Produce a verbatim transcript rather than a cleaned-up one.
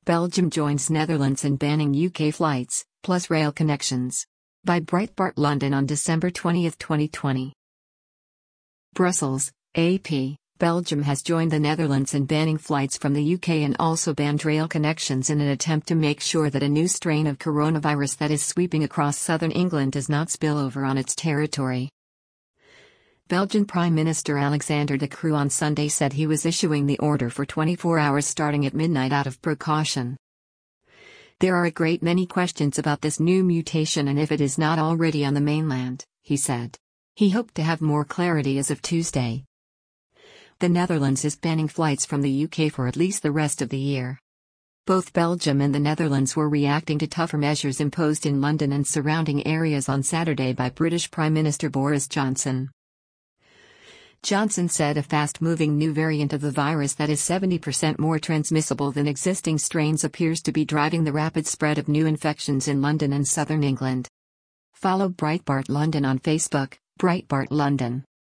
Belgium joins Netherlands in banning U K flights, plus rail connections. By Breitbart London on December twentieth, twenty twenty. Brussels, A P. Belgium has joined the Netherlands in banning flights from the U K and also banned rail connections in an attempt to make sure that a new strain of coronavirus that is sweeping across southern England does not spill over on its territory. Belgian Prime Minister Alexander De Croo on Sunday said he was issuing the order for twenty-four hours starting at midnight out of precaution. There are a great many questions about this new mutation and if it is not already on the mainland, he said. He hoped to have more clarity as of Tuesday. The Netherlands is banning flights from the U K for at least the rest of the year. Both Belgium and the Netherlands were reacting to tougher measures imposed in London and surrounding areas on Saturday by British Prime Minister Boris Johnson. Johnson said a fast-moving new variant of the virus that is seventy percent more transmissible than existing strains appears to be driving the rapid spread of new infections in London and southern England. Follow Breitbart London on Facebook, Breitbart London.